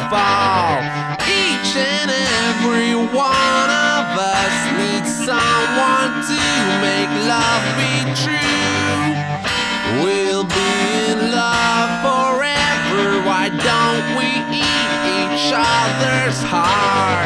fall. Each and every one of us needs someone to make love be true. We'll be in love forever. Why don't we eat each other's heart?